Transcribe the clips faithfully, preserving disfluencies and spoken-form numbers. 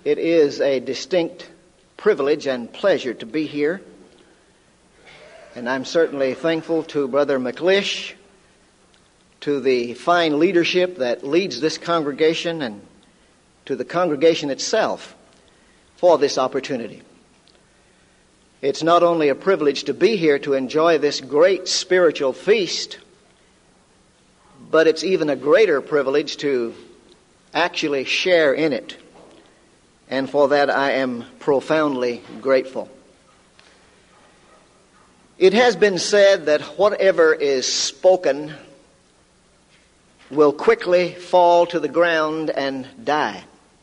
It is a distinct privilege and pleasure to be here. And I'm certainly thankful to Brother McLish, to the fine leadership that leads this congregation, and to the congregation itself for this opportunity. It's not only a privilege to be here to enjoy this great spiritual feast, but it's even a greater privilege to actually share in it. And for that I am profoundly grateful. It has been said that whatever is spoken will quickly fall to the ground and die.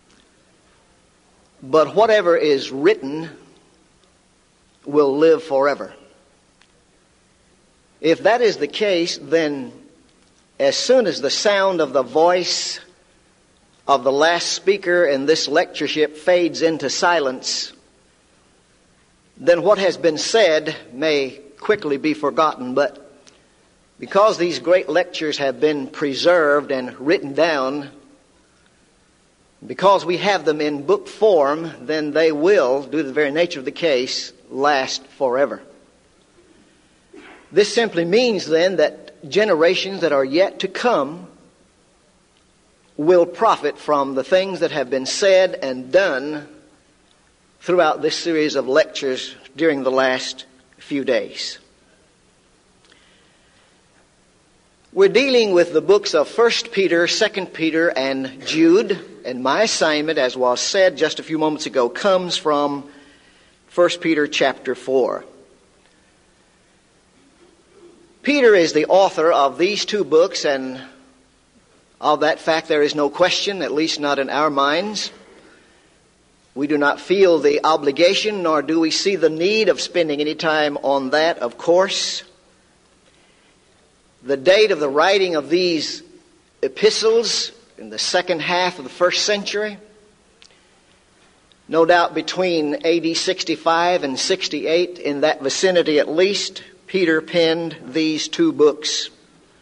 But whatever is written will live forever. If that is the case, then as soon as the sound of the voice of the last speaker in this lectureship fades into silence, then what has been said may quickly be forgotten. But because these great lectures have been preserved and written down, because we have them in book form, then they will, due to the very nature of the case, last forever. This simply means then that generations that are yet to come will profit from the things that have been said and done throughout this series of lectures during the last few days. We're dealing with the books of First Peter, Second Peter, and Jude, and my assignment, as was said just a few moments ago, comes from First Peter chapter four. Peter is the author of these two books, and of that fact there is no question, at least not in our minds. We do not feel the obligation, nor do we see the need of spending any time on that, of course. The date of the writing of these epistles in the second half of the first century, no doubt between A D sixty-five and sixty-eight, in that vicinity at least, Peter penned these two books.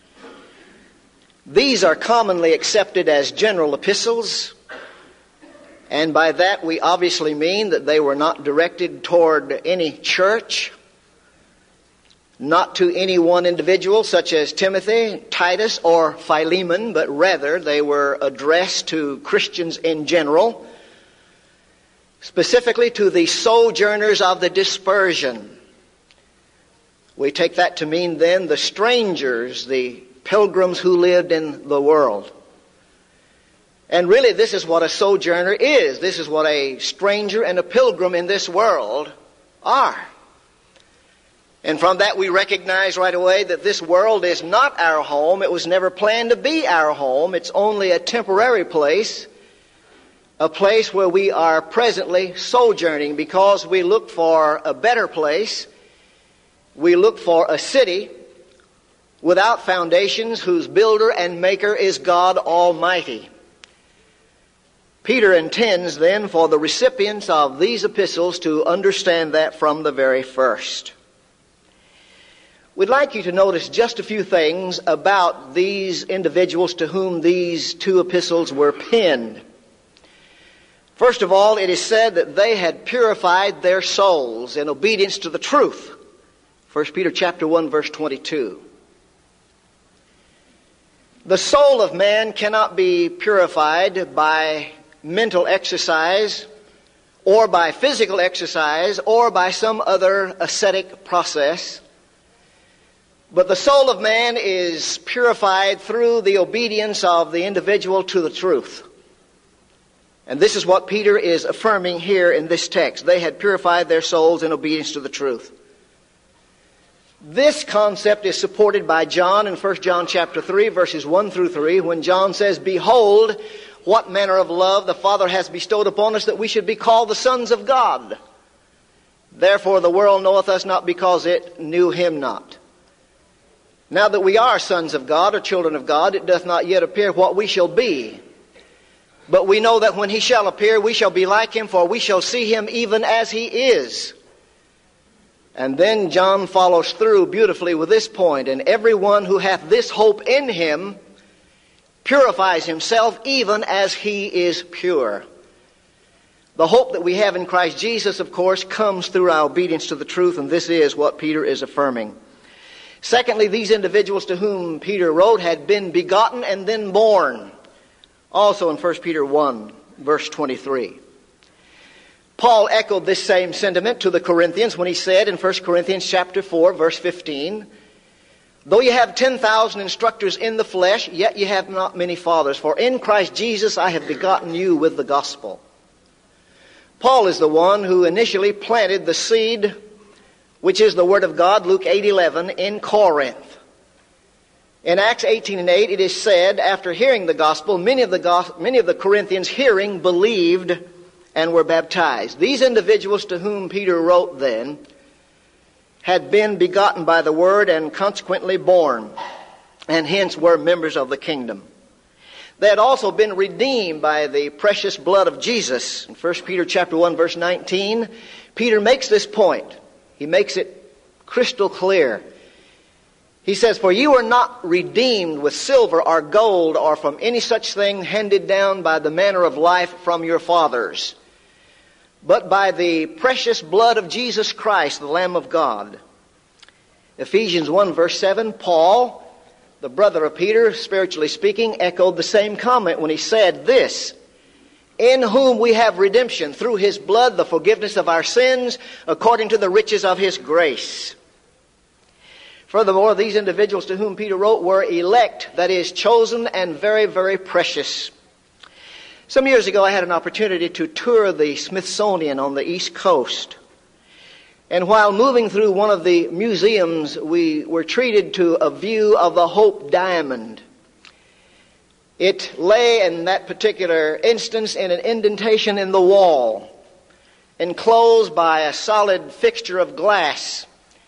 These are commonly accepted as general epistles, and by that we obviously mean that they were not directed toward any church, not to any one individual such as Timothy, Titus, or Philemon, but rather they were addressed to Christians in general, specifically to the sojourners of the dispersion. We take that to mean then the strangers, the pilgrims who lived in the world. And really this is what a sojourner is. This is what a stranger and a pilgrim in this world are. And from that we recognize right away that this world is not our home. It was never planned to be our home. It's only a temporary place, a place where we are presently sojourning because we look for a better place. We look for a city without foundations, whose builder and maker is God Almighty. Peter intends then for the recipients of these epistles to understand that from the very first. We'd like you to notice just a few things about these individuals to whom these two epistles were penned. First of all, it is said that they had purified their souls in obedience to the truth. First Peter chapter one, verse twenty-two. The soul of man cannot be purified by mental exercise or by physical exercise or by some other ascetic process. But the soul of man is purified through the obedience of the individual to the truth. And this is what Peter is affirming here in this text. They had purified their souls in obedience to the truth. This concept is supported by John in First John chapter three, verses one through three, when John says, "Behold, what manner of love the Father has bestowed upon us, that we should be called the sons of God. Therefore the world knoweth us not because it knew him not. Now that we are sons of God, or children of God, it doth not yet appear what we shall be. But we know that when he shall appear, we shall be like him, for we shall see him even as he is." And then John follows through beautifully with this point, "And everyone who hath this hope in him purifies himself even as he is pure." The hope that we have in Christ Jesus, of course, comes through our obedience to the truth, and this is what Peter is affirming. Secondly, these individuals to whom Peter wrote had been begotten and then born. Also in First Peter one, verse twenty-three. Paul echoed this same sentiment to the Corinthians when he said in First Corinthians chapter four, verse fifteen, though you have ten thousand instructors in the flesh, yet you have not many fathers. For in Christ Jesus I have begotten you with the gospel. Paul is the one who initially planted the seed, which is the Word of God, Luke eight eleven, in Corinth. In Acts eighteen and eight, it is said, after hearing the gospel, many of the, go- many of the Corinthians hearing believed and were baptized. These individuals to whom Peter wrote then had been begotten by the Word and consequently born, and hence were members of the kingdom. They had also been redeemed by the precious blood of Jesus. In First Peter chapter one, verse nineteen, Peter makes this point. He makes it crystal clear. He says, for you are not redeemed with silver or gold or from any such thing handed down by the manner of life from your fathers, but by the precious blood of Jesus Christ, the Lamb of God. Ephesians one, verse seven, Paul, the brother of Peter, spiritually speaking, echoed the same comment when he said this, in whom we have redemption through his blood, the forgiveness of our sins, according to the riches of his grace. Furthermore, these individuals to whom Peter wrote were elect, that is, chosen and very, very precious. Some years ago, I had an opportunity to tour the Smithsonian on the East Coast. And while moving through one of the museums, we were treated to a view of the Hope Diamond. It lay in that particular instance in an indentation in the wall, enclosed by a solid fixture of glass.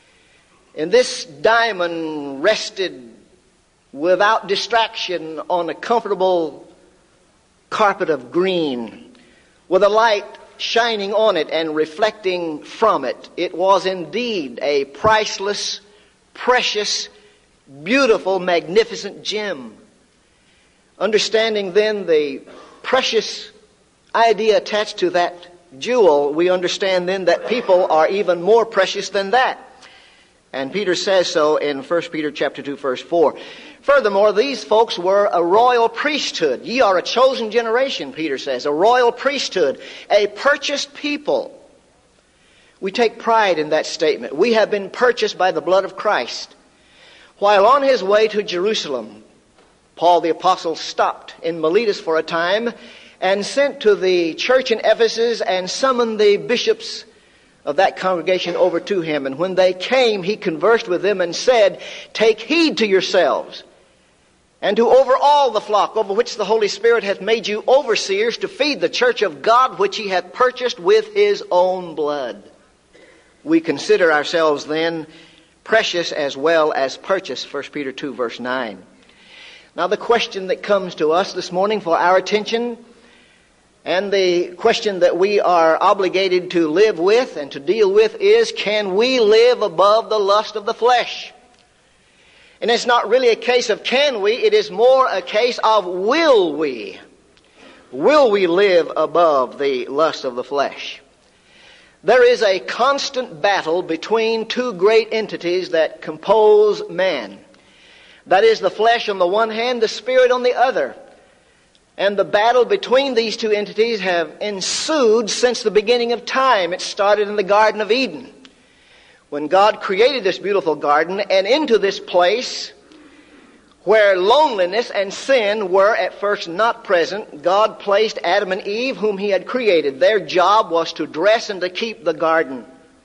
And this diamond rested without distraction on a comfortable carpet of green, with a light shining on it and reflecting from it. It was indeed a priceless, precious, beautiful, magnificent gem. Understanding then the precious idea attached to that jewel, we understand then that people are even more precious than that. And Peter says so in First Peter chapter two, verse four. Furthermore, these folks were a royal priesthood. Ye are a chosen generation, Peter says, a royal priesthood, a purchased people. We take pride in that statement. We have been purchased by the blood of Christ. While on his way to Jerusalem, Paul the apostle stopped in Miletus for a time and sent to the church in Ephesus and summoned the bishops of that congregation over to him. And when they came, he conversed with them and said, take heed to yourselves and to over all the flock over which the Holy Spirit hath made you overseers to feed the church of God which he hath purchased with his own blood. We consider ourselves then precious as well as purchased, First Peter two, verse nine. Now the question that comes to us this morning for our attention, and the question that we are obligated to live with and to deal with, is, can we live above the lust of the flesh? And it's not really a case of can we, it is more a case of will we. Will we live above the lust of the flesh? There is a constant battle between two great entities that compose man. That is the flesh on the one hand, the spirit on the other. And the battle between these two entities have ensued since the beginning of time. It started in the Garden of Eden, when God created this beautiful garden, and into this place where loneliness and sin were at first not present, God placed Adam and Eve, whom he had created. Their job was to dress and to keep the garden.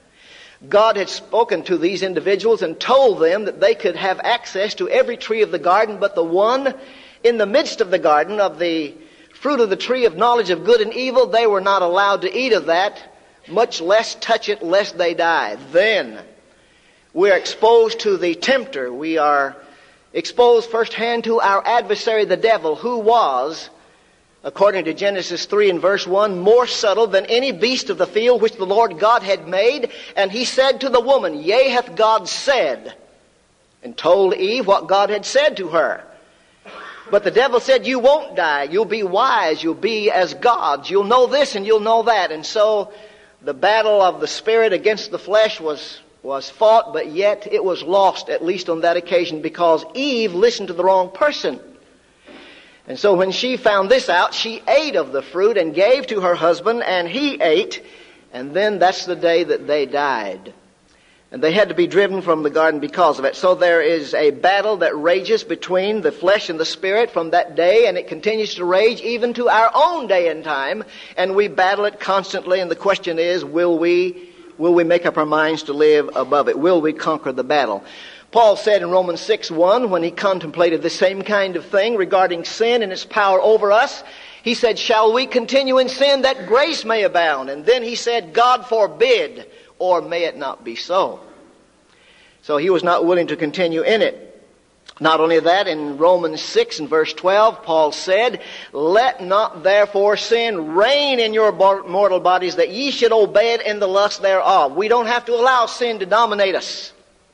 God had spoken to these individuals and told them that they could have access to every tree of the garden, but the one in the midst of the garden, of the fruit of the tree of knowledge of good and evil, they were not allowed to eat of that, much less touch it lest they die. Then we are exposed to the tempter. We are exposed firsthand to our adversary, the devil, who was, according to Genesis three and verse one, more subtle than any beast of the field which the Lord God had made. And he said to the woman, yea, hath God said, and told Eve what God had said to her. But the devil said, you won't die. You'll be wise. You'll be as gods. You'll know this and you'll know that. And so the battle of the spirit against the flesh was, was fought, but yet it was lost, at least on that occasion, because Eve listened to the wrong person. And so when she found this out, she ate of the fruit and gave to her husband, and he ate. And then that's the day that they died. And they had to be driven from the garden because of it. So there is a battle that rages between the flesh and the spirit from that day, and it continues to rage even to our own day and time. And we battle it constantly, and the question is, will we, will we make up our minds to live above it? Will we conquer the battle? Paul said in Romans six one, when he contemplated the same kind of thing regarding sin and its power over us, he said, shall we continue in sin that grace may abound? And then he said, God forbid, or may it not be so. So he was not willing to continue in it. Not only that, in Romans six and verse twelve, Paul said, let not therefore sin reign in your mortal bodies, that ye should obey it in the lust thereof. We don't have to allow sin to dominate us.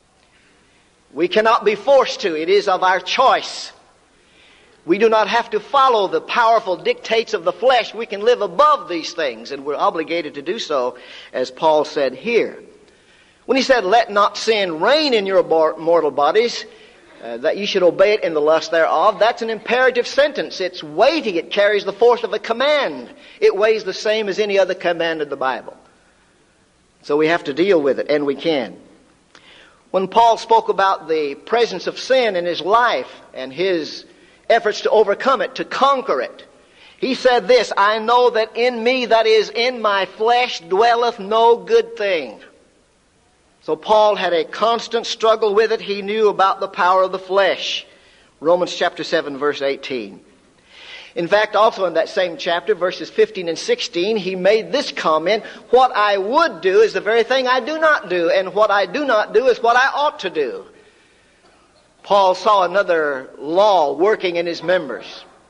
We cannot be forced to. It is of our choice. We do not have to follow the powerful dictates of the flesh. We can live above these things, and we're obligated to do so, as Paul said here. When he said, let not sin reign in your mortal bodies, uh, that you should obey it in the lust thereof, that's an imperative sentence. It's weighty. It carries the force of a command. It weighs the same as any other command of the Bible. So we have to deal with it, and we can. When Paul spoke about the presence of sin in his life and his efforts to overcome it, to conquer it, he said this, I know that in me, that is in my flesh, dwelleth no good thing. So Paul had a constant struggle with it. He knew about the power of the flesh. Romans chapter seven, verse eighteen. In fact, also in that same chapter, verses fifteen and sixteen, he made this comment, what I would do is the very thing I do not do, and what I do not do is what I ought to do. Paul saw another law working in his members.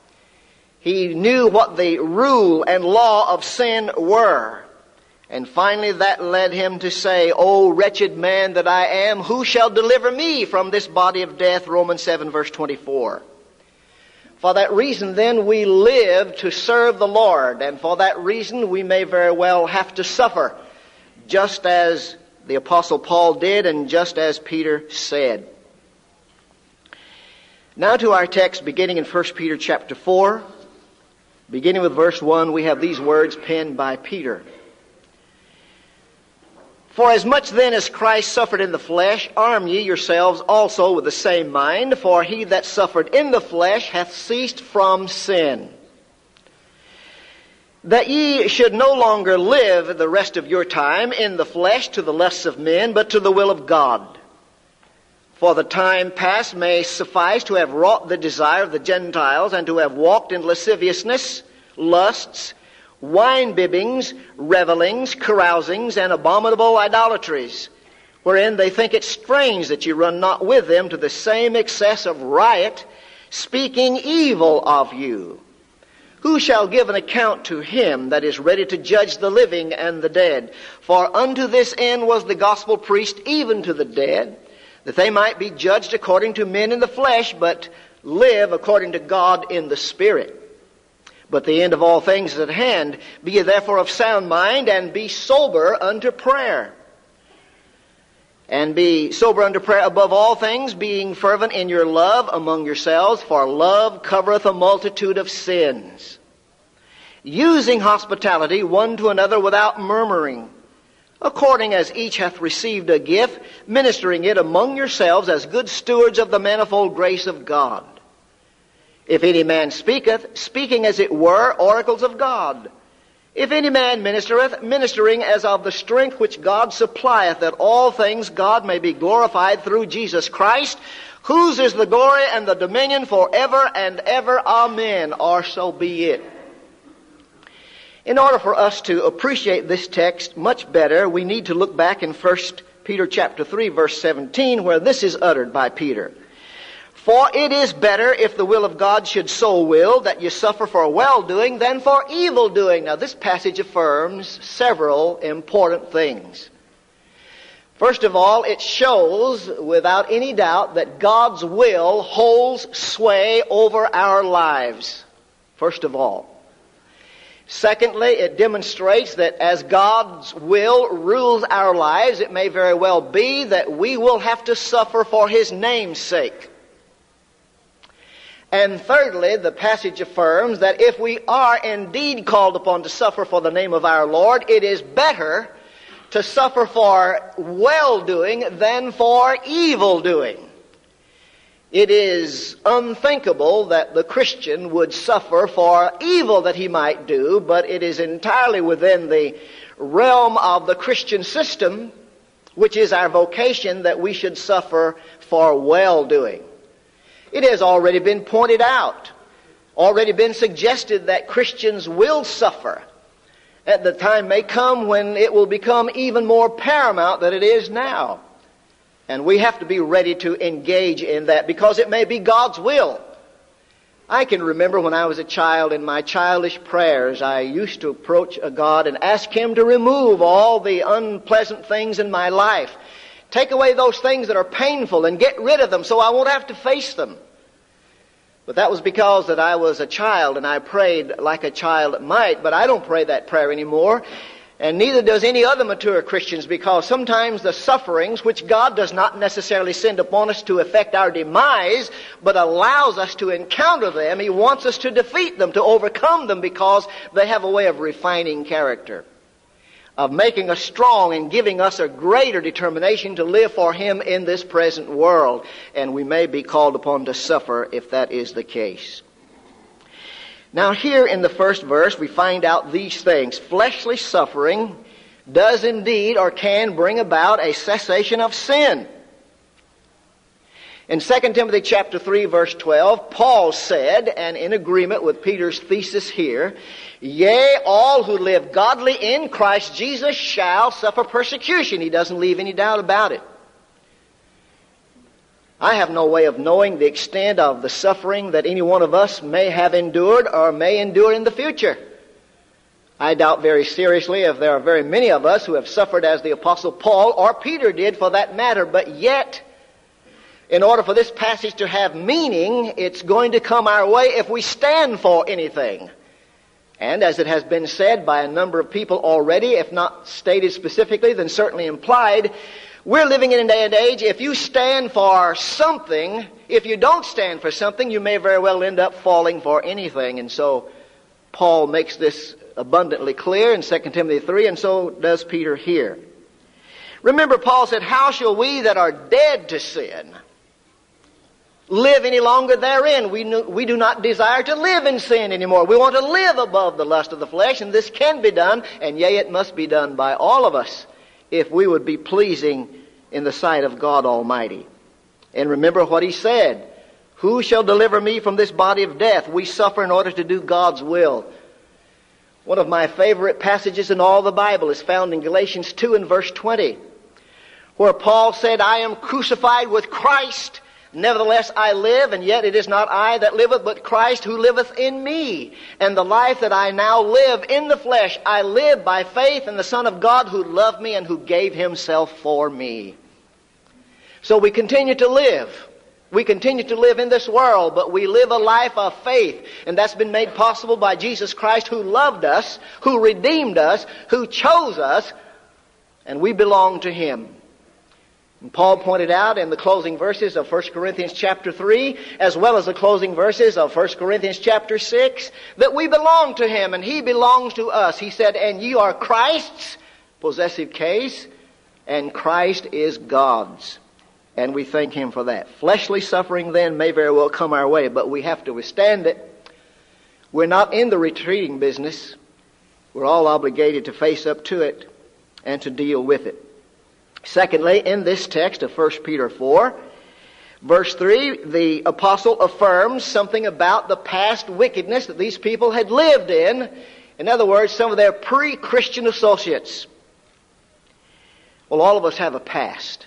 He knew what the rule and law of sin were. And finally that led him to say, O wretched man that I am, who shall deliver me from this body of death? Romans seven, verse twenty-four. For that reason then we live to serve the Lord. And for that reason we may very well have to suffer, just as the Apostle Paul did and just as Peter said. Now to our text beginning in First Peter chapter four. Beginning with verse one, we have these words penned by Peter. For as much then as Christ suffered in the flesh, arm ye yourselves also with the same mind, for he that suffered in the flesh hath ceased from sin, that ye should no longer live the rest of your time in the flesh to the lusts of men, but to the will of God. For the time past may suffice to have wrought the desire of the Gentiles, and to have walked in lasciviousness, lusts, wine-bibbings, revellings, carousings, and abominable idolatries, wherein they think it strange that ye run not with them to the same excess of riot, speaking evil of you. Who shall give an account to him that is ready to judge the living and the dead? For unto this end was the gospel preached even to the dead, that they might be judged according to men in the flesh, but live according to God in the Spirit. But the end of all things is at hand. Be ye therefore of sound mind, and be sober unto prayer. And be sober unto prayer above all things, being fervent in your love among yourselves, for love covereth a multitude of sins. Using hospitality one to another without murmuring, according as each hath received a gift, ministering it among yourselves as good stewards of the manifold grace of God. If any man speaketh, speaking as it were oracles of God. If any man ministereth, ministering as of the strength which God supplieth, that all things God may be glorified through Jesus Christ, whose is the glory and the dominion forever and ever. Amen. Or so be it. In order for us to appreciate this text much better, we need to look back in First Peter chapter three, verse seventeen, where this is uttered by Peter. For it is better, if the will of God should so will, that you suffer for well-doing than for evil-doing. Now this passage affirms several important things. First of all, it shows without any doubt that God's will holds sway over our lives. First of all. Secondly, it demonstrates that as God's will rules our lives, it may very well be that we will have to suffer for His name's sake. And thirdly, the passage affirms that if we are indeed called upon to suffer for the name of our Lord, it is better to suffer for well-doing than for evil-doing. It is unthinkable that the Christian would suffer for evil that he might do, but it is entirely within the realm of the Christian system, which is our vocation, that we should suffer for well-doing. It has already been pointed out, already been suggested that Christians will suffer. At the time may come when it will become even more paramount than it is now. And we have to be ready to engage in that because it may be God's will. I can remember when I was a child, in my childish prayers, I used to approach a God and ask Him to remove all the unpleasant things in my life. Take away those things that are painful and get rid of them so I won't have to face them. But that was because that I was a child and I prayed like a child might, but I don't pray that prayer anymore. And neither does any other mature Christians, because sometimes the sufferings, which God does not necessarily send upon us to effect our demise, but allows us to encounter them, He wants us to defeat them, to overcome them, because they have a way of refining character, of making us strong and giving us a greater determination to live for Him in this present world. And we may be called upon to suffer if that is the case. Now here in the first verse we find out these things. Fleshly suffering does indeed or can bring about a cessation of sin. In Second Timothy chapter three verse twelve, Paul said, and in agreement with Peter's thesis here, "Yea, all who live godly in Christ Jesus shall suffer persecution." He doesn't leave any doubt about it. I have no way of knowing the extent of the suffering that any one of us may have endured or may endure in the future. I doubt very seriously if there are very many of us who have suffered as the Apostle Paul or Peter did for that matter, but yet, in order for this passage to have meaning, it's going to come our way if we stand for anything. And as it has been said by a number of people already, if not stated specifically, then certainly implied, we're living in a day and age, if you stand for something, if you don't stand for something, you may very well end up falling for anything. And so Paul makes this abundantly clear in Second Timothy three, and so does Peter here. Remember, Paul said, "How shall we that are dead to sin live any longer therein?" We, we do not desire to live in sin anymore. We want to live above the lust of the flesh, and this can be done, and yea, it must be done by all of us if we would be pleasing in the sight of God Almighty. And remember what He said, "Who shall deliver me from this body of death?" We suffer in order to do God's will. One of my favorite passages in all the Bible is found in Galatians two and verse twenty, where Paul said, "I am crucified with Christ. Nevertheless I live, and yet it is not I that liveth, but Christ who liveth in me. And the life that I now live in the flesh, I live by faith in the Son of God who loved me and who gave Himself for me." So we continue to live. We continue to live in this world, but we live a life of faith. And that's been made possible by Jesus Christ, who loved us, who redeemed us, who chose us, and we belong to Him. And Paul pointed out in the closing verses of First Corinthians chapter three, as well as the closing verses of First Corinthians chapter six, that we belong to Him and He belongs to us. He said, "And ye are Christ's," possessive case, "and Christ is God's." And we thank Him for that. Fleshly suffering then may very well come our way, but we have to withstand it. We're not in the retreating business. We're all obligated to face up to it and to deal with it. Secondly, in this text of First Peter four, verse three, the apostle affirms something about the past wickedness that these people had lived in. In other words, some of their pre-Christian associates. Well, all of us have a past.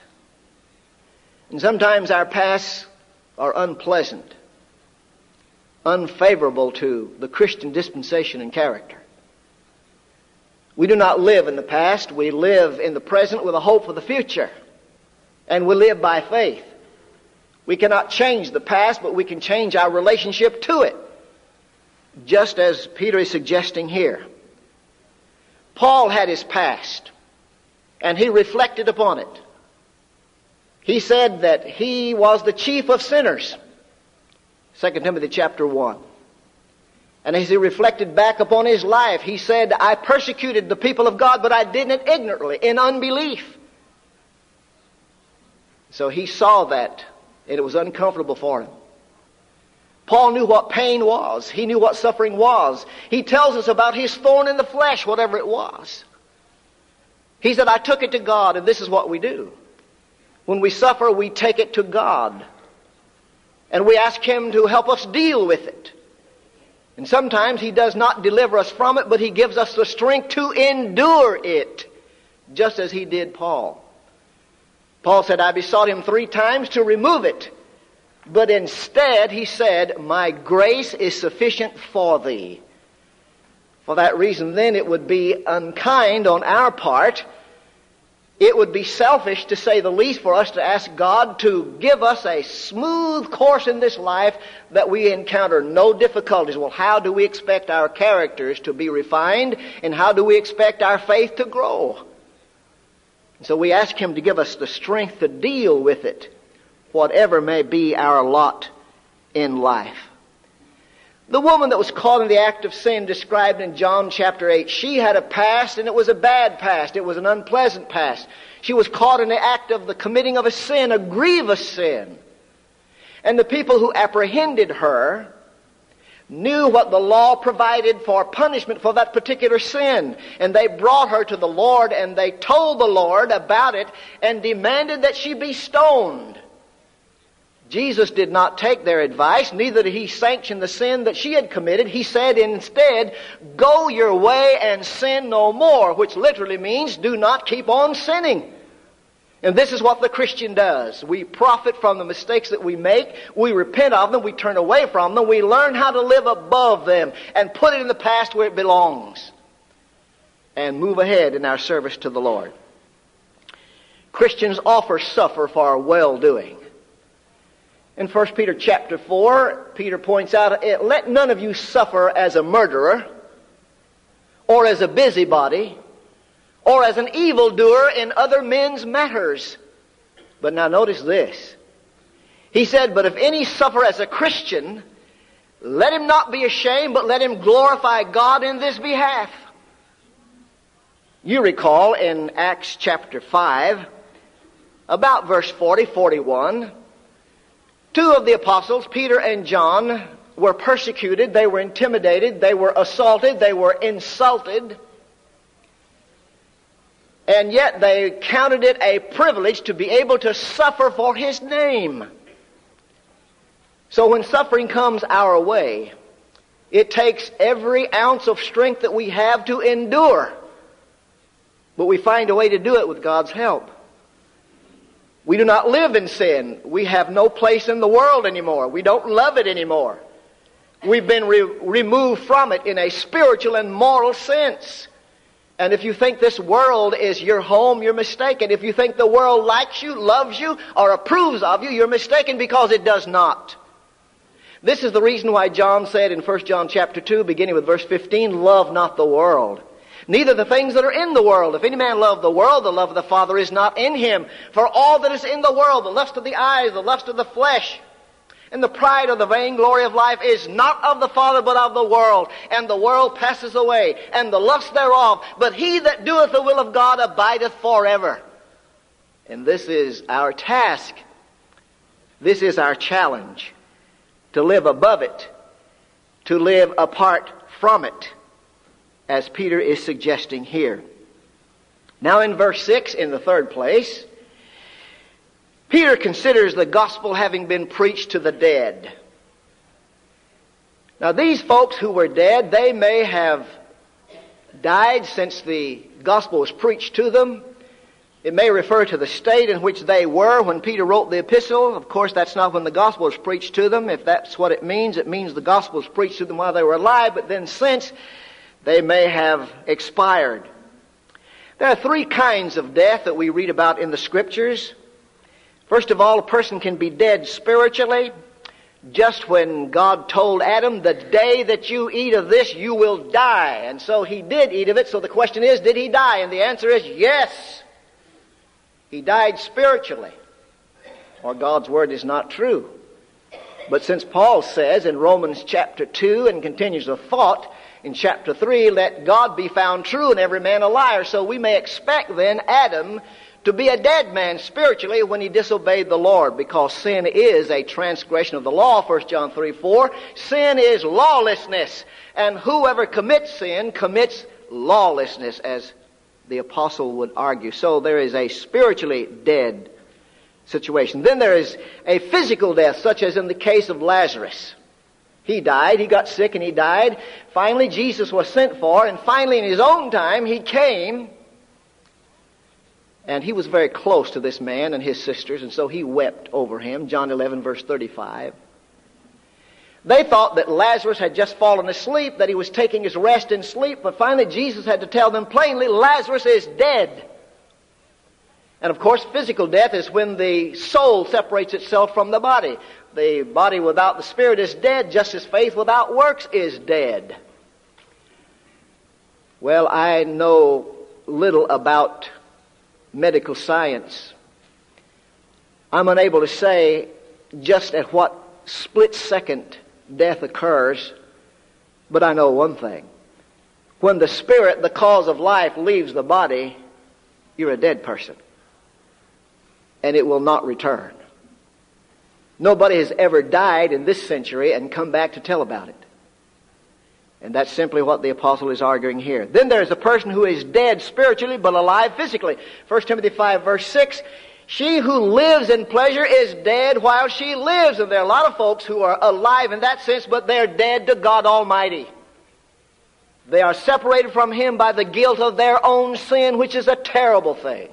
And sometimes our pasts are unpleasant, unfavorable to the Christian dispensation and character. We do not live in the past. We live in the present with a hope for the future. And we live by faith. We cannot change the past, but we can change our relationship to it, just as Peter is suggesting here. Paul had his past, and he reflected upon it. He said that he was the chief of sinners, Second Timothy chapter one. And as he reflected back upon his life, he said, I persecuted the people of God, but I did it ignorantly, in unbelief. So he saw that, and it was uncomfortable for him. Paul knew what pain was. He knew what suffering was. He tells us about his thorn in the flesh, whatever it was. He said, I took it to God, and this is what we do. When we suffer, we take it to God. And we ask Him to help us deal with it. And sometimes He does not deliver us from it, but He gives us the strength to endure it, just as He did Paul. Paul said, I besought Him three times to remove it. But instead, he said, my grace is sufficient for thee. For that reason, then, it would be unkind on our part. It would be selfish, to say the least, for us to ask God to give us a smooth course in this life that we encounter no difficulties. Well, how do we expect our characters to be refined? And how do we expect our faith to grow? So we ask Him to give us the strength to deal with it, whatever may be our lot in life. The woman that was caught in the act of sin described in John chapter eight, she had a past, and it was a bad past. It was an unpleasant past. She was caught in the act of the committing of a sin, a grievous sin. And the people who apprehended her knew what the law provided for punishment for that particular sin. And they brought her to the Lord, and they told the Lord about it and demanded that she be stoned. Jesus did not take their advice, neither did He sanction the sin that she had committed. He said instead, go your way and sin no more, which literally means do not keep on sinning. And this is what the Christian does. We profit from the mistakes that we make. We repent of them. We turn away from them. We learn how to live above them and put it in the past where it belongs and move ahead in our service to the Lord. Christians often suffer for well-doing. In First Peter chapter four, Peter points out, let none of you suffer as a murderer, or as a busybody, or as an evildoer in other men's matters. But now notice this. He said, but if any suffer as a Christian, let him not be ashamed, but let him glorify God in this behalf. You recall in Acts chapter five, about verse forty, forty-one, two of the apostles, Peter and John, were persecuted, they were intimidated, they were assaulted, they were insulted. And yet they counted it a privilege to be able to suffer for His name. So when suffering comes our way, it takes every ounce of strength that we have to endure. But we find a way to do it with God's help. We do not live in sin. We have no place in the world anymore. We don't love it anymore. We've been re- removed from it in a spiritual and moral sense. And if you think this world is your home, you're mistaken. If you think the world likes you, loves you, or approves of you, you're mistaken, because it does not. This is the reason why John said in First John chapter two, beginning with verse fifteen, love not the world, neither the things that are in the world. If any man love the world, the love of the Father is not in him. For all that is in the world, the lust of the eyes, the lust of the flesh, and the pride of the vainglory of life is not of the Father, but of the world. And the world passes away, and the lust thereof. But he that doeth the will of God abideth forever. And this is our task. This is our challenge. To live above it. To live apart from it, as Peter is suggesting here. Now in verse six, in the third place, Peter considers the gospel having been preached to the dead. Now these folks who were dead, they may have died since the gospel was preached to them. It may refer to the state in which they were when Peter wrote the epistle. Of course, that's not when the gospel was preached to them. If that's what it means, it means the gospel was preached to them while they were alive, but then since they may have expired. There are three kinds of death that we read about in the Scriptures. First of all, a person can be dead spiritually just when God told Adam, the day that you eat of this, you will die. And so he did eat of it. So the question is, did he die? And the answer is yes. He died spiritually, or God's word is not true. But since Paul says in Romans chapter two, and continues the thought in chapter three, let God be found true and every man a liar. So we may expect then Adam to be a dead man spiritually when he disobeyed the Lord, because sin is a transgression of the law, First John three four. Sin is lawlessness, and whoever commits sin commits lawlessness, as the apostle would argue. So there is a spiritually dead situation. Then there is a physical death, such as in the case of Lazarus. He died, he got sick and he died. Finally Jesus was sent for, and finally in his own time he came. And he was very close to this man and his sisters, and so he wept over him. John eleven verse thirty-five. They thought that Lazarus had just fallen asleep, that he was taking his rest in sleep, but finally Jesus had to tell them plainly, Lazarus is dead. And of course, physical death is when the soul separates itself from the body. The body without the spirit is dead, just as faith without works is dead. Well, I know little about medical science. I'm unable to say just at what split second death occurs, but I know one thing. When the spirit, the cause of life, leaves the body, you're a dead person. And it will not return. Nobody has ever died in this century and come back to tell about it. And that's simply what the apostle is arguing here. Then there's a person who is dead spiritually but alive physically. First Timothy five verse six, she who lives in pleasure is dead while she lives. And there are a lot of folks who are alive in that sense, but they're dead to God Almighty. They are separated from Him by the guilt of their own sin, which is a terrible thing.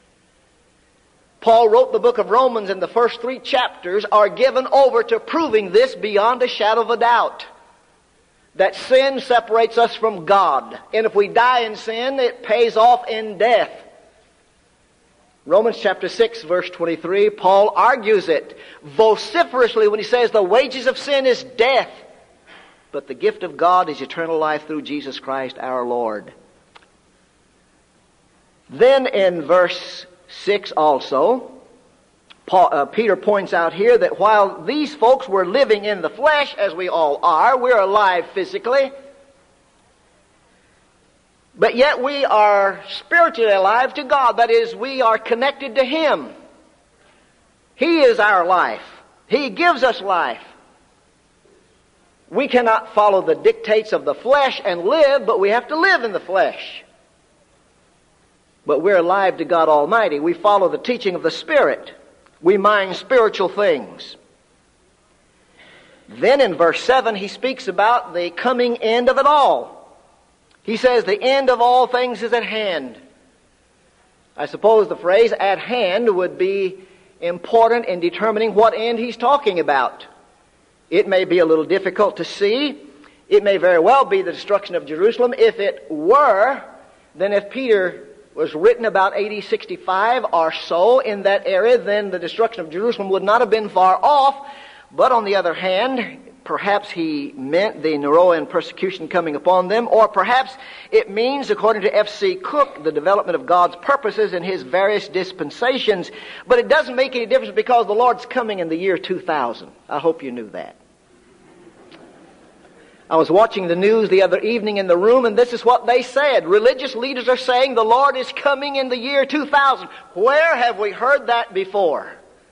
Paul wrote the book of Romans, and the first three chapters are given over to proving this beyond a shadow of a doubt. That sin separates us from God. And if we die in sin, it pays off in death. Romans chapter six verse twenty-three, Paul argues it vociferously when he says the wages of sin is death, but the gift of God is eternal life through Jesus Christ our Lord. Then in verse six also, Paul, uh, Peter points out here that while these folks were living in the flesh, as we all are, we're alive physically, but yet we are spiritually alive to God. That is, we are connected to Him. He is our life. He gives us life. We cannot follow the dictates of the flesh and live, but we have to live in the flesh. But we're alive to God Almighty. We follow the teaching of the Spirit. We mind spiritual things. Then in verse seven, he speaks about the coming end of it all. He says the end of all things is at hand. I suppose the phrase at hand would be important in determining what end he's talking about. It may be a little difficult to see. It may very well be the destruction of Jerusalem. If it were, then if Peter was written about A D sixty-five or so in that area, then the destruction of Jerusalem would not have been far off. But on the other hand, perhaps he meant the Neroan persecution coming upon them, or perhaps it means, according to F C Cook, the development of God's purposes in His various dispensations. But it doesn't make any difference because the Lord's coming in the year two thousand. I hope you knew that. I was watching the news the other evening in the room, and this is what they said. Religious leaders are saying the Lord is coming in the year two thousand. Where have we heard that before?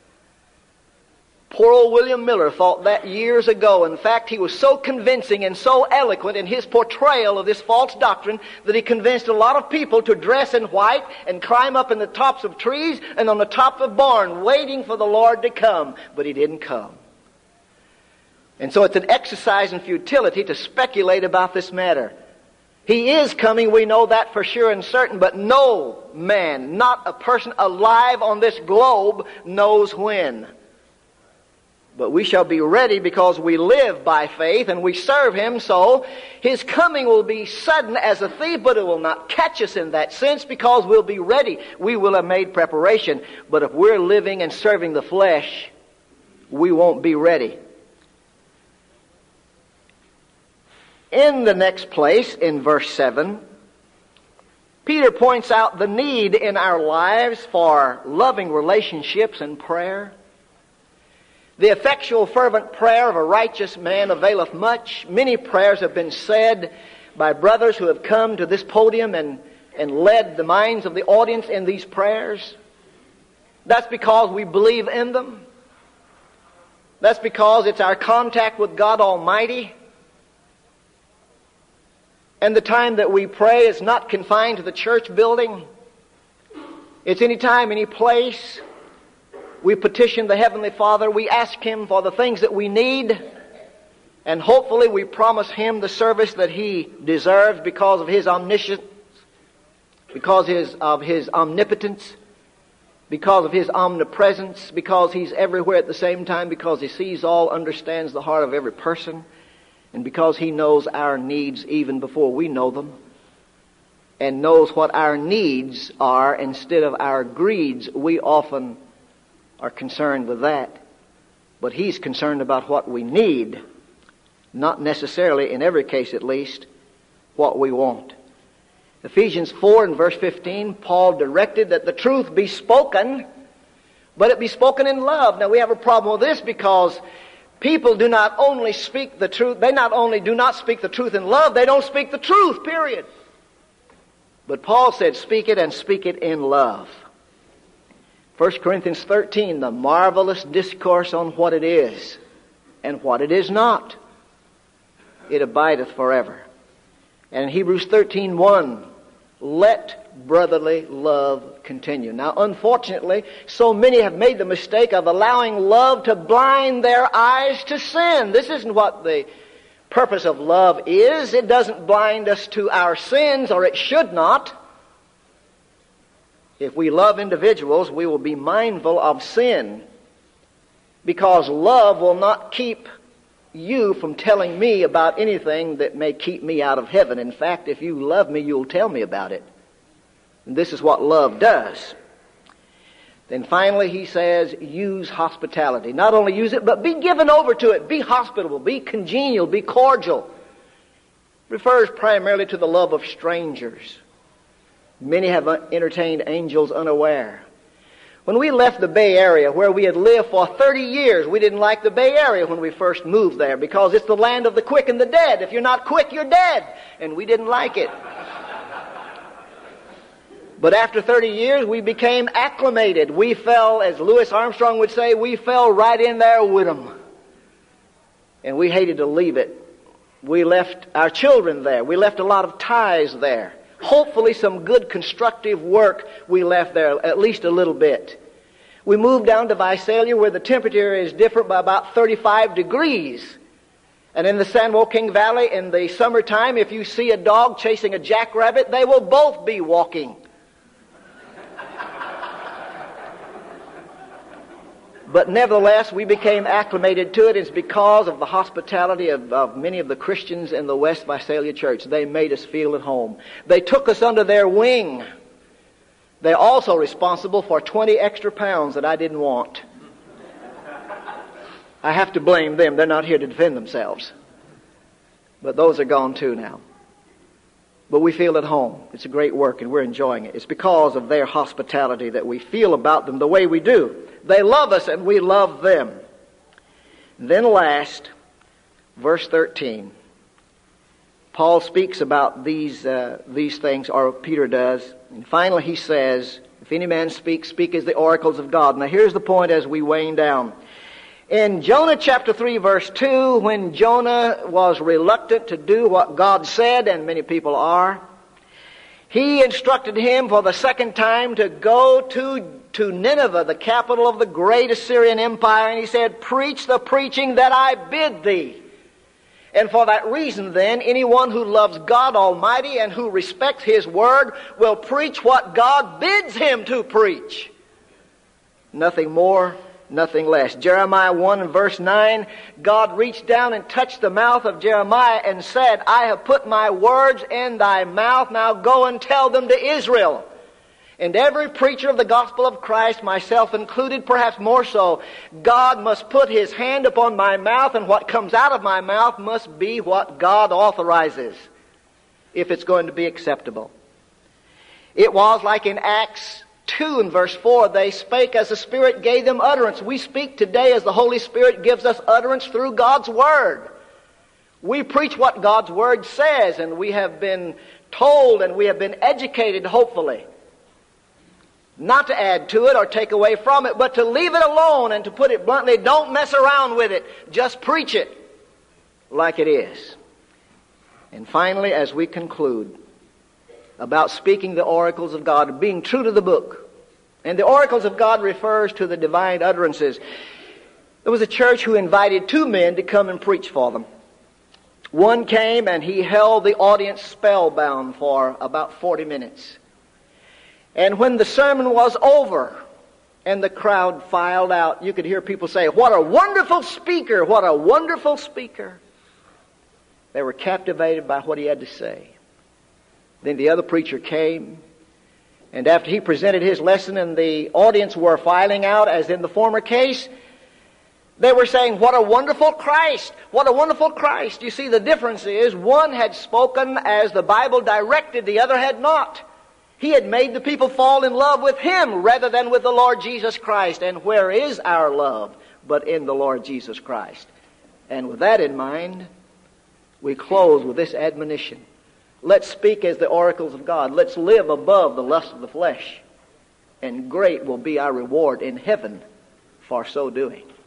Poor old William Miller thought that years ago. In fact, he was so convincing and so eloquent in his portrayal of this false doctrine that he convinced a lot of people to dress in white and climb up in the tops of trees and on the top of barn waiting for the Lord to come. But He didn't come. And so it's an exercise in futility to speculate about this matter. He is coming, we know that for sure and certain, but no man, not a person alive on this globe, knows when. But we shall be ready because we live by faith and we serve Him. So His coming will be sudden as a thief, but it will not catch us in that sense because we'll be ready. We will have made preparation. But if we're living and serving the flesh, we won't be ready. In the next place, in verse seven, Peter points out the need in our lives for loving relationships and prayer. The effectual fervent prayer of a righteous man availeth much. Many prayers have been said by brothers who have come to this podium and, and led the minds of the audience in these prayers. That's because we believe in them. That's because it's our contact with God Almighty. And the time that we pray is not confined to the church building. It's any time, any place. We petition the Heavenly Father. We ask Him for the things that we need. And hopefully we promise Him the service that He deserves because of His omniscience, because his, of His omnipotence, because of His omnipresence, because He's everywhere at the same time, because He sees all, understands the heart of every person, and because He knows our needs even before we know them, and knows what our needs are instead of our greeds. We often are concerned with that. But He's concerned about what we need, not necessarily, in every case at least, what we want. Ephesians four and verse fifteen, Paul directed that the truth be spoken, but it be spoken in love. Now we have a problem with this because people do not only speak the truth, they not only do not speak the truth in love, they don't speak the truth, period. But Paul said, speak it and speak it in love. First Corinthians thirteen, the marvelous discourse on what it is and what it is not. It abideth forever. And in Hebrews thirteen one, let brotherly love continue. Now, unfortunately, so many have made the mistake of allowing love to blind their eyes to sin. This isn't what the purpose of love is. It doesn't blind us to our sins, or it should not. If we love individuals, we will be mindful of sin, because love will not keep you from telling me about anything that may keep me out of heaven. In fact, if you love me, you'll tell me about it. And this is what love does. Then finally he says, use hospitality. Not only use it, but be given over to it. Be hospitable, be congenial, be cordial. Refers primarily to the love of strangers. Many have entertained angels unaware. When we left the Bay Area, where we had lived for thirty years, we didn't like the Bay Area when we first moved there because it's the land of the quick and the dead. If you're not quick, you're dead. And we didn't like it. But after thirty years, we became acclimated. We fell, as Louis Armstrong would say, we fell right in there with them. And we hated to leave it. We left our children there. We left a lot of ties there. Hopefully some good constructive work we left there, at least a little bit. We moved down to Visalia, where the temperature is different by about thirty-five degrees. And in the San Joaquin Valley, in the summertime, if you see a dog chasing a jackrabbit, they will both be walking. But nevertheless, we became acclimated to it. It's because of the hospitality of, of many of the Christians in the West Visalia Church. They made us feel at home. They took us under their wing. They're also responsible for twenty extra pounds that I didn't want. I have to blame them. They're not here to defend themselves. But those are gone too now. But we feel at home. It's a great work and we're enjoying it. It's because of their hospitality that we feel about them the way we do. They love us and we love them. Then last, verse thirteen. Paul speaks about these uh, these things, or Peter does. And finally he says, if any man speak, speak as the oracles of God. Now here's the point as we wane down. In Jonah chapter three, verse two, when Jonah was reluctant to do what God said, and many people are, He instructed him for the second time to go to, to Nineveh, the capital of the great Assyrian Empire, and he said, preach the preaching that I bid thee. And for that reason then, anyone who loves God Almighty and who respects His Word will preach what God bids him to preach. Nothing more nothing less. Jeremiah one and verse nine, God reached down and touched the mouth of Jeremiah and said, I have put my words in thy mouth. Now go and tell them to Israel. And every preacher of the gospel of Christ, myself included, perhaps more so, God must put His hand upon my mouth, and what comes out of my mouth must be what God authorizes, if it's going to be acceptable. It was like in Acts two and verse four, they spake as the Spirit gave them utterance. We speak today as the Holy Spirit gives us utterance through God's Word. We preach what God's Word says, and we have been told and we have been educated, hopefully, not to add to it or take away from it, but to leave it alone, and to put it bluntly, don't mess around with it. Just preach it like it is. And finally, as we conclude about speaking the oracles of God, being true to the book, and the oracles of God refers to the divine utterances. There was a church who invited two men to come and preach for them. One came and he held the audience spellbound for about forty minutes. And when the sermon was over and the crowd filed out, you could hear people say, what a wonderful speaker, what a wonderful speaker. They were captivated by what he had to say. Then the other preacher came, and after he presented his lesson and the audience were filing out, as in the former case, they were saying, what a wonderful Christ, what a wonderful Christ. You see, the difference is one had spoken as the Bible directed, the other had not. He had made the people fall in love with Him rather than with the Lord Jesus Christ. And where is our love but in the Lord Jesus Christ? And with that in mind, we close with this admonition. Let's speak as the oracles of God. Let's live above the lust of the flesh. And great will be our reward in heaven for so doing.